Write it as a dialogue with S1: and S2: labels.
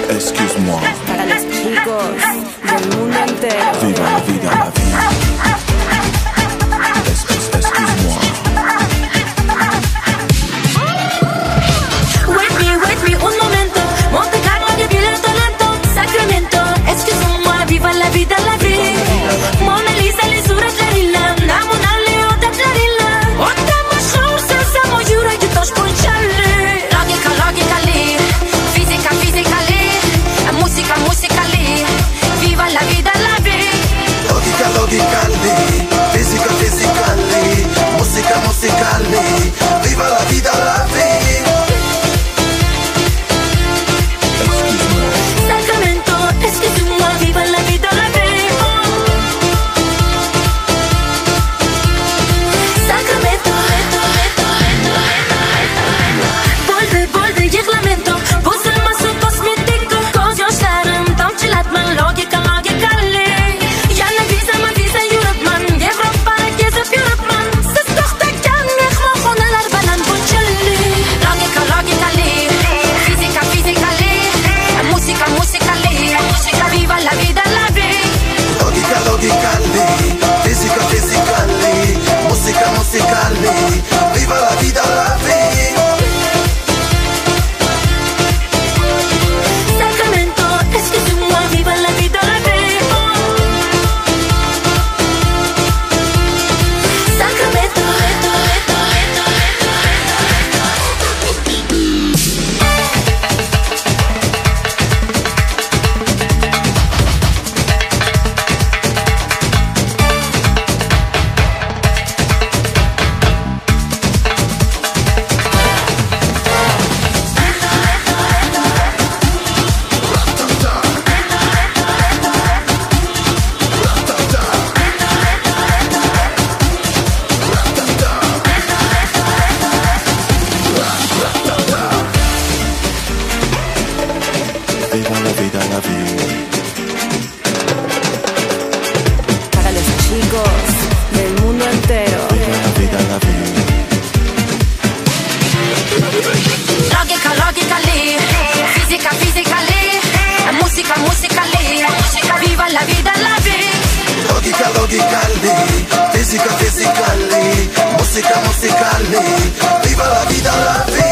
S1: Excuse-moi.
S2: Para los chicos del mundo entero.
S1: Viva la vida, la vida. Excuse-moi.
S3: Wait me, un momento. Monte Carlo che biglietto lento. Sacramento, excuse-moi. Viva la vida, la vida. Mona Lisa, li surat Larilla. Namunali, oda Clarilla. Oda mashur, samo yura, gitosh ponchali. Logically. Fisica, physically. Musica, musically. Viva la vida, la vida.
S4: Logically. Fisica, physically. Musica, musically. Viva la vida, la vida.
S3: Sacramento, excuse-moi, viva la vida, la vida. Sacramento, volve, yek lamento. Bozulmasin kosmetik, ko'z yoshlarim tomchilatman. Logically. Yana viza yuribman. Yevropa kezib yuribman. Siz to'xtagan mehmonxonalar baland bunchali. Logically. Fisica, physically. Musica, musically. Viva la vida, la vida.
S4: Logically. Fisica, physically. Musica, musically. Viva la vida, la vida.
S3: Sacramento, excuse-moi, viva la vida, la vida. Sacramento.
S1: Viva la vida, la vida.
S2: Para los chicos del mundo entero.
S1: Viva la vida, la vida.
S3: Logically. Fisica, physically. Musica, musically. Viva la vida, la vida.
S4: Logically. Fisica, physically. Musica, musically. Viva la vida, la vida.